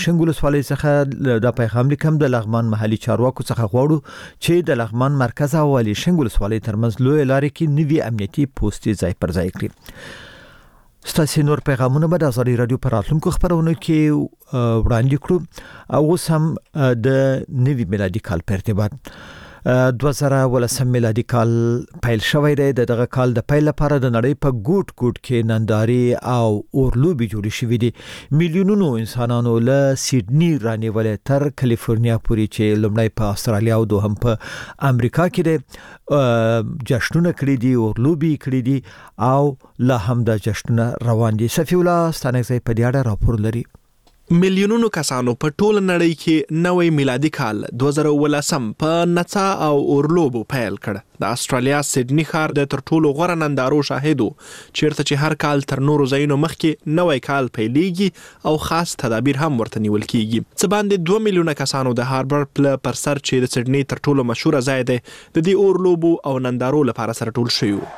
شنګ ولسوالۍ څخه د پیغام لیکم د لغمان محلي چارواکو څخه غواړو چې د لغمان مرکز او والي شنګ ولسوالۍ ترمنځ لوی لارې کې نوي امنیتي پوسټې ځای پر ځای کړي. ستاسو نور پیغامونه به د ازادي رادیو پر راتلونکو خبرونو کې وړاندې کړو. او اوس هم د نوي میلادي کال په ارتباط 2018 میلادي کال پیل شوی دی. دغه کال د پیل لپاره د نړۍ په ګوټ ګوټ کې ننداري او اورلوبي جوړې شوې دي. میلیونونو انسانانو له سیډني رانیولې تر کالیفورنیا پورې چې لومړی په استرالیا او دوهم په امریکا کې دي جشنونه کړي دي، اورلوبي کړي دي او لا هم د جشنونه روان دي. صفی الله ستانکزی په دې اړه راپور لري. میلیونونو کسانو په ټول نړۍ کې نوې میلادي کال 2018 په نڅا او اورلوبو پیل کړ. د استرالیا سیډني ښار د تر ټولو غوره نندارو شاهد و، چیرته چې هر کال تر نورو ځایونو مخکې نوې کال پیلېږي او خاص تدابیر هم ورته نیول کیږي. څه باندې 2 میلیونه کسانو د هاربر پل پر سر چې د سیډني تر ټولو مشهوره ځای دی د دې اورلوبو او نندارو لپاره سره ټول شوي وو.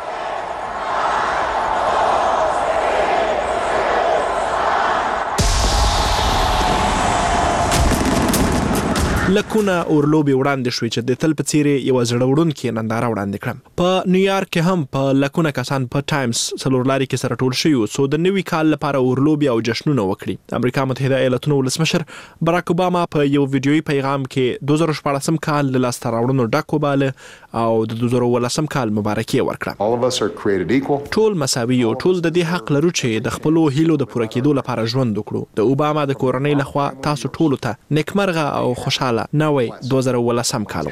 لکونه اورلوبي وړاندې شوې چې د تل په څیرې یو زړه وړونکې ننداره وړاندې کړم. په نیویارک کې هم په لکونه کسان په ټایمز څلورلاري کې سره ټول شوي څو د نوي کال لپاره اورلوبي او جشنونه وکړي. امریکا متحده ایالاتونو ولسمشر براک اوباما په یو ویډیويي پیغام کې 2014 کال له لاسته راوړنو ډک وباله او د 2018 کال مبارکي ورکړه. ټول مساوي او ټول د دې حق لرو چې د خپلو هیلو د پوره کېدو لپاره ژوند وکړو. د اوباما د کورنۍ لخوا تاسو ټولو ته نیکمرغه او خوشاله نوې 2018 کال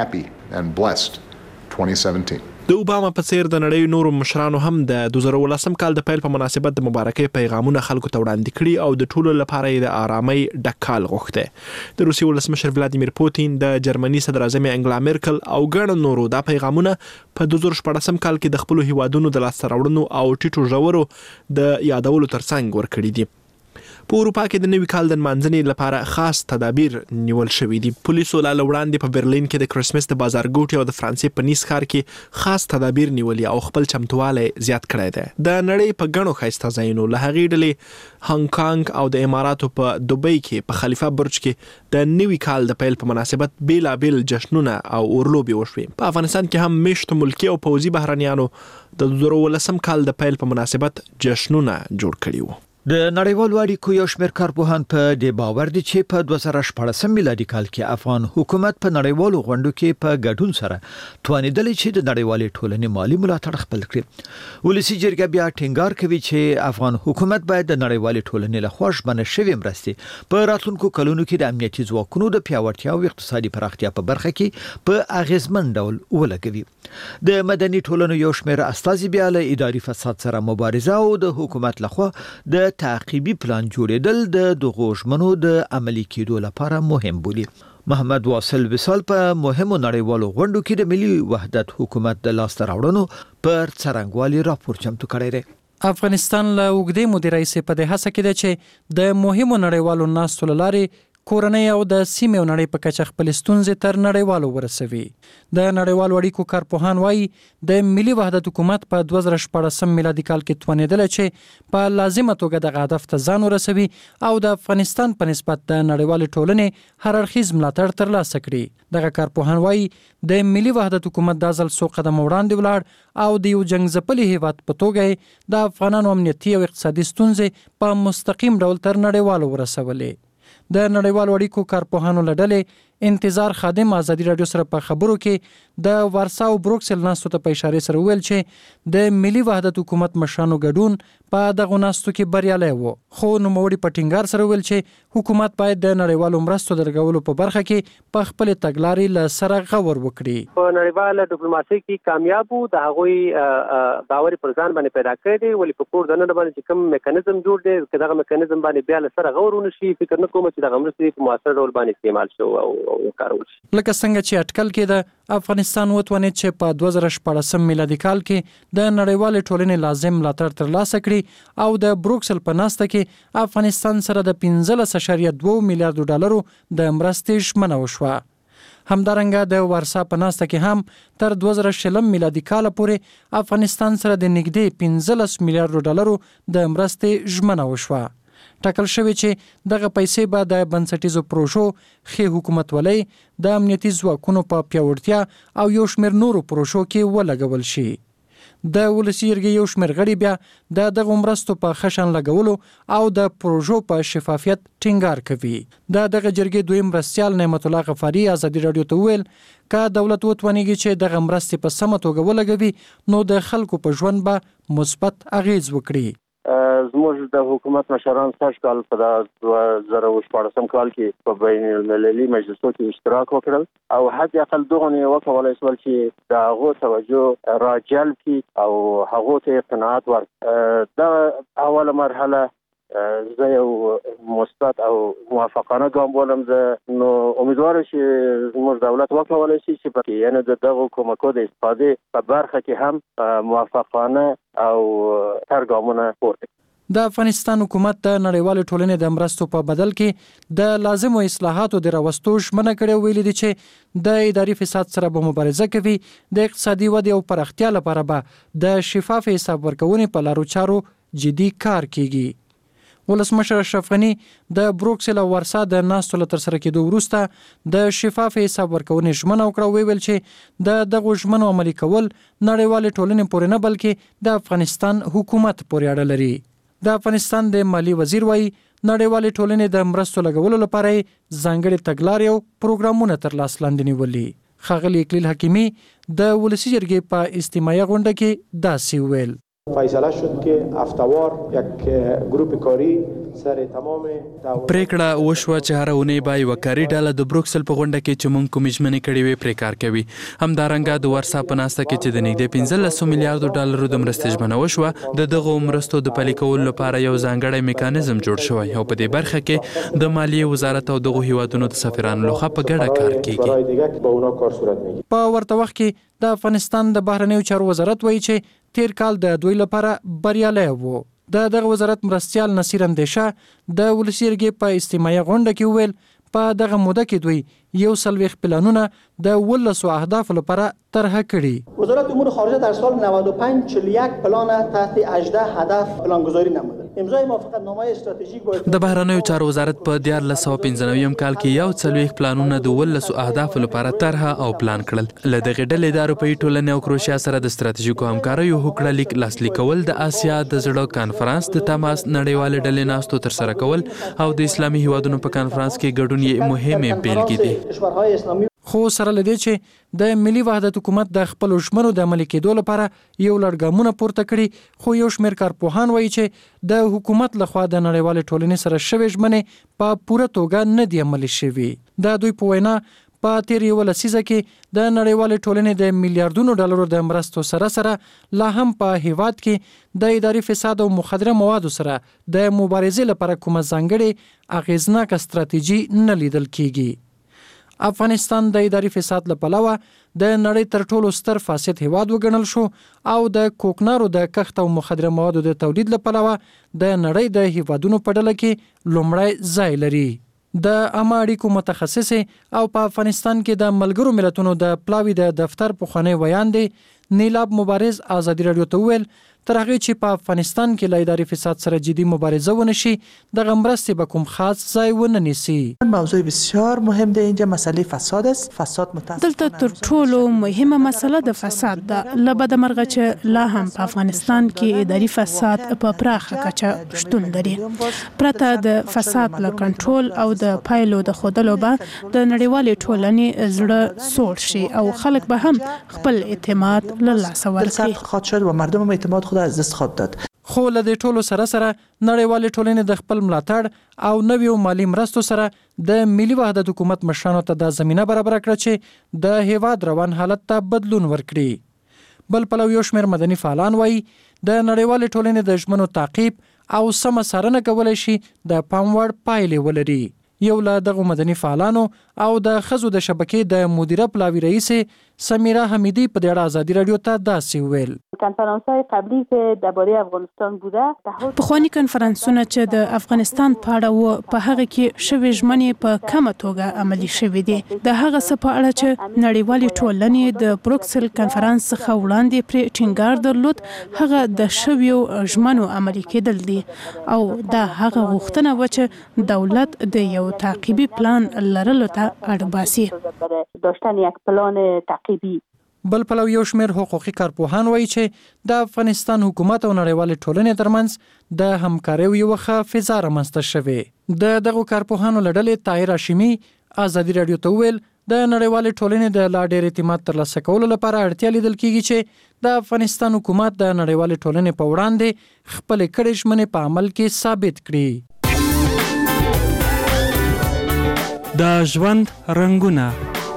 غواړم. د اوباما په څیر د نړۍ نورو مشرانو هم د 2018 کال د پیل په مناسبت د مبارکۍ پیغامونه خلکو ته وړاندې کړي او د ټولو لپاره د آرامۍ ډک کال غوښته. د روسیې ولسمشر ولادیمیر پوتین، د جرمني صدر اعظم انګلا میرکل او ګڼ نورو دا پیغامونه په 2014 کال کې د خپلو هیوادونو د لاسته راوړنو او ټیټو ژورو د یادولو ترڅنګ ورکړي دي. په اروپا کې د نوي کال د نمانځنې لپاره خاص تدابیر نیول شوي دي. پولیسو لا وړاندې په برلین کې د کرسمس د بازارګوټي او د فرانسې په نیس ښار کې خاص تدابیر نیولي او خپل چمتوالی زیات کړی دی. د نړۍ په ګڼو ښایسته ځایونو له هغې ډلې هانګ کانګ او د اماراتو په دوبۍ کې په خلیفه برج کې د نوي کال د پیل په مناسبت بیلابیل جشنونه او اورلوبي وشوې. په افغانستان کې هم میشتو ملکي او پوځي بهرنیانو د 2018 کال د پیل په مناسبت جشنونه جوړ کړي وو. د نړیوالو اړیکو یو شمېر کارپوهان په دې باور دي چې په 2014 میلادي کال کې افغان حکومت په نړیوالو غونډو کې په ګډون سره توانیدلی چې د نړیوالې ټولنې مالی ملاتړ خپل کړي. ولسی جرګه بیا ټینګار کوي چې افغان حکومت باید د نړیوالې ټولنې له خوا ژمنه شوې مرستې په راتلونکو کلونو کې د امنیتي ځواکونو د پیاوړتیا او اقتصادي پراختیا په برخه کې په اغیزمن ډول ولګوي. د مدني ټولنو یو شمېر استازي بیا له اداري فساد سره مبارزه او د حکومت لخوا د تعقیبي پلان جوړېدل د دغو ژمنو د عملي کېدو لپاره مهم بولي. محمد واصل وصال په مهمو نړیوالو غونډو کې د ملي وحدت حکومت د لاسته راوړنو پر څرنګوالي راپور چمتو کړی دی. افغانستان له اوږدې مودې راهیسې په دې هڅه کې دی چې د مهمو نړیوالو ناستو له لارې کورنۍ او د سیمې او نړۍ په کچه خپل ستونزې تر نړیوالو ورسوي. د نړیوالو اړیکو کارپوهان وایي د ملي وحدت حکومت په 2014 میلادي کال کې توانېدل چې په لازمه توګه دغه هدف ته ځان ورسوي او د افغانستان په نسبت د نړیوالې ټولنې هر اړخیز ملاتړ ترلاسه کړي. دغه کارپوهان وایي د ملي وحدت حکومت دا ځل څو قدم وړاندې ولاړ او د یو جنګ ځپلي هیواد په توګه د افغانانو امنیتي او اقتصادي ستونزې په مستقیم ډول تر نړیوالو ورسولې. د نړیوالو اړیکو کارپوهانو له ډلې انتظار خادم ازادي رادیو سره په خبرو کې د ورسا او بروکسل ناستو ته په اشاره سره ویل چې د ملي وحدت حکومت مشرانو ګډون په دغه ناستو کې بریالی و. خو نوموړي په ټینګار سره ویل چې حکومت باید د نړیوالو مرستو د لګولو په برخه کې په خپل تګلارې له سره غور وکړي. په نړیواله ډیپلوماسي کې کامیاب وو، د هغوی باور پر ځان باندې پیدا کړی دی. ولې په کور دننه باندې چې کوم میکانیزم جوړ دی که دغه میکانیزم باندې بیا له سره غور ونشي، فکر نه کوم چې دغه مرستې په مؤثر ډول باندې استعمال شو او کارول شي. لکه څنګه چې اټکل کېده افغانستان وتوانید چې په 2014 میلادي کال کې د نړیوالې ټولنې لازم ملاتړ ترلاسه کړي او د بروکسل په ناسته کې افغانستان سره د 15.2 میلیارډ ډالرو د مرستې ژمنه وشوه. همدارنګه د ورسا په ناسته کې هم تر 2020 میلادي کال پورې افغانستان سره د نږدې 15 میلیارډ ډالرو د مرستې ژمنه وشوه. ټاکل شوی چې دغه پیسې به د بنسټیزو پروژو ښې حکومتولۍ د امنیتي ځواکونو په پیاوړتیا او یو شمېر نورو پروژو کې ولګول شي. د ولسي جرګې یو شمېر غړي بیا د دغو مرستو په ښه شان لګولو او د پروژو په شفافیت ټینګار کوي. د دغه جرګې دویم مرستیال نعمت الله غفاري ازادي راډیو ته وویل که دولت وتوانیږي چې دغه مرستې په سمه توګه ولګوي نو د خلکو په ژوند به مثبت اغیز وکړي. زموږ د حکومت مشران سږ کال په 2014 کال کې په بین المللي مجلسو کې اشتراک وکړل او حد اقل دغه نه وکولای شول چې د هغو توجه راجلب کړي او هغو ته قناعت ورکړي. دا اوله مرحله زه یو مثبت او موافقانه ګام بولم. زه نو امیدوارم چې زموږ دولت وکولای شي چې په یعنی دغه کومکو د استفادې په برخه کې هم موافقانه او تر ګامونه پورته. د افغانستان حکومت د نړیوالې ټولنې د مرستو په بدل کې د لازمو اصلاحاتو د راوستو ژمنه کړې ویلي دي چې د اداري فساد سره به مبارزه کوي، د اقتصادي ودې او پراختیا لپاره به د شفاف حساب ورکونې په لارو چارو جدي کار کیږي. ولسمشر اشرف غني د بروکسل او ورسا د ناستو له ترسره کېدو وروسته د شفاف حساب ورکونې ژمنه وکړه. ویل چې د دغو ژمنو عملي کول نړیوالې ټولنې پورې نه بلکې د افغانستان حکومت پورې اړه لري. د افغانستان د مالی وزیر وایي نړیوالې ټولنې د مرستو لګولو لپاره ځانګړي تګلارې او پروګرامونه تر لاس لاندې نیولي. ښاغلي اکلیل حکیمي د ولسي جرګې په اجتماعي غونډه کې داسې وویل: فیصله شد که هفته‌وار یک گروپ کاری سر تمام پریکړه وشوه چې هر اونۍ به یوه کاري ډله د بروکسل په غونډه کې چې موږ کومې ژمنې کړې وې پرې کار کوي. همدارنګه د ورسا په ناسته کې چې د نږدې 15 میلیارډو ډالرو د مرستې ژمنه وشوه، د دغو مرستو د پلي کولو لپاره یو ځانګړی میکانیزم جوړ شوی او په دې برخه کې د مالیې وزارت او دغو هیوادونو د سفیرانو لخوا په ګډه کار کیږي. په ورته وخت کې د افغانستان د بهرنیو چارو وزارت وایي چې تیر کال د دوی لپاره بریالی و. د دغه وزارت مرستیال نصیر اندیشه د ولسي جرګې په اجتماعي غونډه کې وویل په دغه موده کې دوی 140 پلانونه د 12 اهداف لپاره طرح کړي. وزارت امور خارجه در سال 95 41 پلان تحت 18 هدف پلانگذاری نموده. امضای موافقتنامه استراتژیک با د بهرنیو چارو وزارت په 1995 کال کې 40 پلانونه د 12 اهداف لپاره طرح او پلان کړل. له دغه ډلې د اروپایي ټولنې او کروشیا سره د ستراتیژیکو همکاریو هوکړه لیک لاسلیک کول، د آسیا د زړه کانفرنس د تماس نړیوالې ډلې ناستو ترسره کول او د اسلامي هیوادونو په کانفرنس کې ګډون یې مهمه بیلګې دي. خو سره لدې چې د ملي وحدت حکومت د خپل ژمنو د عملي کېدو لپاره یو لړ ګامونه پورته کړي، خو یو شمېر کارپوهان وایي چې د حکومت لخوا د نړیوالې ټولنې سره شوې ژمنې په پوره توګه نه دي عملي شوي. د دوی په وینا په تیر یو لسیزه کې د نړیوالې ټولنې د میلیارډونو ډالرو د مرستو سره لا هم په هیواد کې د اداري فساد او مخدره موادو سره د مبارزې لپاره کومه ځانګړې اغیزناکه ستراتیژي نه لیدل کیږي. افغانستان د اداري فساد له پلوه د نړۍ تر ټولو ستر فاسد هیواد وګڼل شو او د کوکنارو د کښت او مخدره موادو د تولید له پلوه د نړۍ د هیوادونو په ډله کې لومړی ځای لري. د عامه اړیکو متخصص او په افغانستان کې د ملګرو ملتونو د پلاوي د دفتر پخوانی ویاندې نیلاب مبارز ازادي راډیو ته ویل تر هغه چې په افغانستان کې له اداري فساد سره جدي مبارزه ونشي دغه مرستې به کوم خاص ځای ونه نیسي. موضوع بسیار مهم ده اینجا مسئله فساد است. فساد دلته تر ټولو مهمه مسله د فساد ده. لبد مرغه چې لا هم په افغانستان کې اداري فساد په پراخه کچه شتون لري. پرته د فساد له کنټرول او د پایلو د خودلو به د نړیوالې ټولنې زړه سوړ شي او خلک به هم خپل اعتماد له لاسه ورکړي. خاط شد و مردم هم اعتماد خود از دست خود داد. خو له دې ټولو سره نړیوالې ټولنې د خپل ملاتړ او نویو مالی مرستو سره د ملي وحدت حکومت مشرانو ته د زمینه برابر کړه چې د هیواد روان حالت ته بدلون ورکړي. بل پلو یو شمېر مدني فعالان وایي د نړیوالې ټولنې د ژمنو تعقیب او سمه څارنه کولای شي د پام وړ پایلې ولري. یو له دغه مدني فعالانو او د ښځو د شبکې د مدیره پلاوي رئیس سمیرا حمیدی په دې اړه ازادي رادیو ته داسې وویل. کنفرانس‌های قبلی که درباره افغانستان بوده پخوانی کنفرانسونه چې د افغانستان په اړه و په هغه کې شوې ژمنې په کمه توګه عملي شوې دي. د هغه څه په اړه چې نړیوالې ټولنې د بروکسل کنفرانس څخه وړاندې پرې ټینګار درلود هغه د شویو ژمنو عملي کېدل دي او دا هغه غوښتنه و چې دولت د یو تعقیبي پلان لرلو ته اړ باسي. داشتن یک پلان تعقیبی. بل پلو یو شمېر حقوقي کارپوهان وایي چې د افغانستان حکومت او نړیوالې ټولنې ترمنځ د همکارۍ یوه ښه فضا رامنځته شوې. د دغو کارپوهانو له ډلې طاهر هاشمي ازادي رادیو ته وویل د نړیوالې ټولنې د لا ډېر اعتماد ترلاسه کولو لپاره اړتیا لیدل کېږي چې د افغانستان حکومت د نړیوالې ټولنې په وړاندې خپلې کړې ژمنې په عمل کې ثابت کړي. د ژوند رنګونه.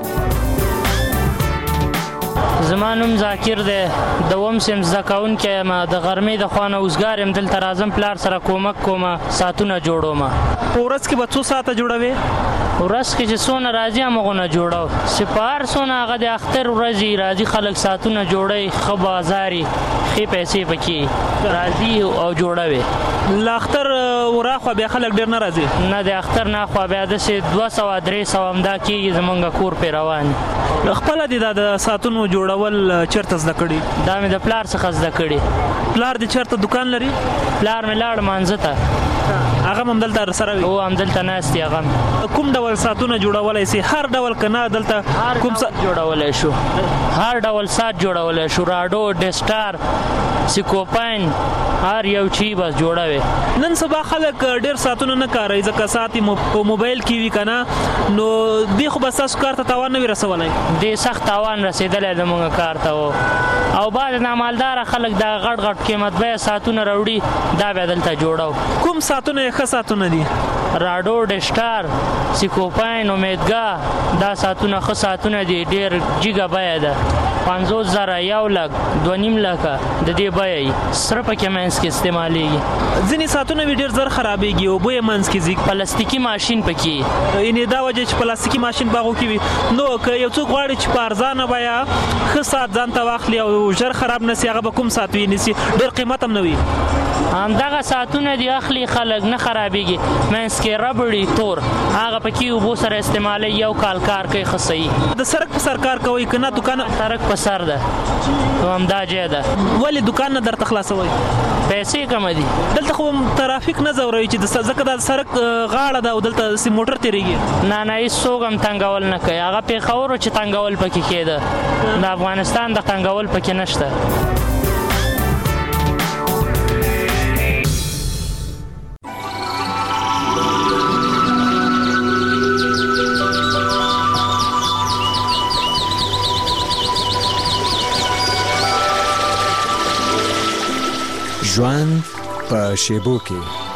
زما نوم ذاکر دی، دوم سیم زده کوونکی یم، د غرمې د خوا نه اوزګار یم، دلته راځم پلار سره کومک کوم، ساعتونه جوړوم. په ورځ کې به څو ساعته جوړوې؟ ورځ کې چې څونه راځي همغونه جوړو، چې په هر څونه هغه د اختر ورځې راځي خلک ساعتونه جوړوي، ښه بازار یې، ښې پیسې پکې راځي او جوړوي. له اختر وراخوا بیا خلک ډېر نه راځي؟ نه، د اختر نه خوا بیا داسې 200-300 همدا کېږي، زمونږ کور پرې روان. خپله دې دا د ساعتونو جوړول چېرته زده کړي؟ دا مې د پلار څخه زده کړي. پلار دې چېرته دکان لري؟ پلار مې لاړ مانځه ته. هغه هم همدلته سره وي؟ او همدلته ناست دی. هغه کوم ډول ساعتونه جوړولی سي؟ هر ډول که نه دلته کوم جوړولی شو؟ هر ډول ساعت جوړولی شو، راډو، ډسټار، سیکوپاین، هر یو چی بس جوړوي. نن سبا خلک ډېر ساعتونه نه کاروي ځکه ساعت په موبایل کې وي که نه، نو دې خو به ستاسو کار ته تاوان نه وي رسولی؟ دې سخت تاوان رسېدلی زموږ کار ته و، او بعض نامالداره خلک دا غټ غټ قیمت بیه ساعتونه راوړي، دا بیا دلته جوړو. کوم ساعتونه ښه ساعتونه دي؟ راډو، ډسټار، سیکوپاین، امیدګاه، دا ساعتونه ښه ساعتونه دي، ډېر جګه بیه ده، 50,000، 1 لک، 2.5 لکه د دې بیه یي، سره پکې منځ کې استعمالیږي. ځینې ساعتونه وي ډېر زر خرابېږي او بویه منځ کې ځي. پلاستیکي ماشین پکې، یعنې دا وجه چې پلاستیکي ماشین په هغو کې وي. نو که یو څوک غواړي چې په ارزانه بیه ښه ساعت ځان ته واخلي او ژر خراب نه سي، هغه به کوم ساعت وي نیسي؟ ډېر قیمت هم نه وي. همدغه ساعتونه دي اخلي خلک، نه خرابېږي، منځ کې ربړي تور، هغه پکې اوبو سره استعمالوي، یو کال کار کوي ښه صحیح. د سړک په سر کار کوئ که نه دوکان؟ سړک په سر ده، همدا ځای ده. ولې دوکان نه درته خلاصوئ؟ پیسې کمه دي. دلته خو ترافیک نه ځوروي چې ځکه دا سړک غاړه ده او دلته موټر تېرېږي. نه نه، هېڅوک هم تنګول نه کوي. هغه پېښور چې تنګول پکې کېده، د افغانستان د تنګول پکې نشته. ژوند په شیبو کې